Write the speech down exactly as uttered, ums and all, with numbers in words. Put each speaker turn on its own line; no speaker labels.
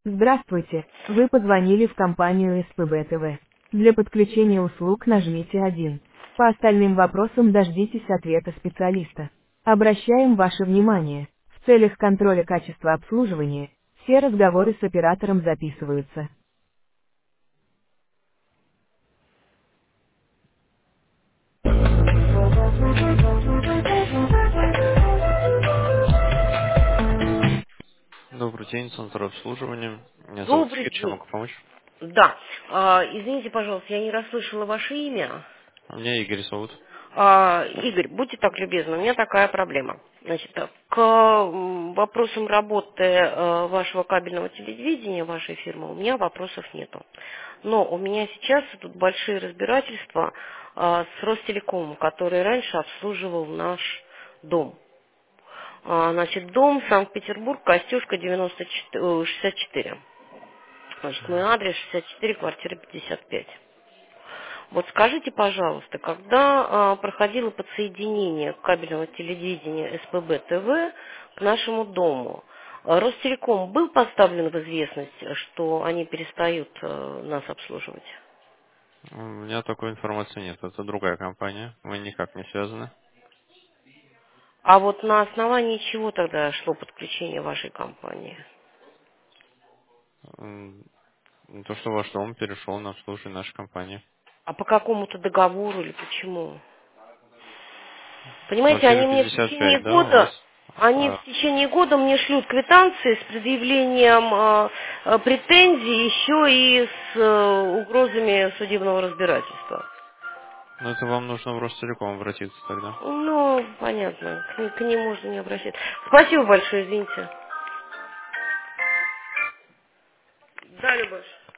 Здравствуйте, вы позвонили в компанию СПБ-ТВ. Для подключения услуг нажмите один. По остальным вопросам дождитесь ответа специалиста. Обращаем ваше внимание. В целях контроля качества обслуживания, все разговоры с оператором записываются.
Добрый день, центр обслуживания. Меня зовут
Добрый
Игорь, чем
день.
могу помочь?
Да. А, извините, пожалуйста, я не расслышала ваше имя.
А меня Игорь зовут.
А, Игорь, будьте так любезны, у меня такая проблема. Значит, э, к м, вопросам работы э, вашего кабельного телевидения, вашей фирмы, у меня вопросов нету. Но у меня сейчас идут большие разбирательства э, с Ростелекомом, который раньше обслуживал наш дом. А, Значит, дом Санкт-Петербург, Костюшка, девяносто четыре, э, шестьдесят четыре. Значит, мой адрес шестьдесят четыре, квартира пятьдесят пять. Вот скажите, пожалуйста, когда а, проходило подсоединение кабельного телевидения СПБ-ТВ к нашему дому, а, Ростелеком был поставлен в известность, что они перестают а, нас обслуживать?
У меня такой информации нет. Это другая компания. Мы никак не связаны.
А вот на основании чего тогда шло подключение вашей компании?
М, То, что ваш дом перешел на обслуживание нашей компании.
А по какому-то договору или почему? Понимаете,
Квартира
они мне в
пятьдесят
течение
пять, да, у вас?
года, они в
А,
течение года мне шлют квитанции с предъявлением э, э, претензий, еще и с э, угрозами судебного разбирательства.
ну, это вам нужно в Ростелеком обратиться тогда.
Ну, понятно, к, ним- к ним можно не обращаться. Спасибо большое, извините. Да, Любовь.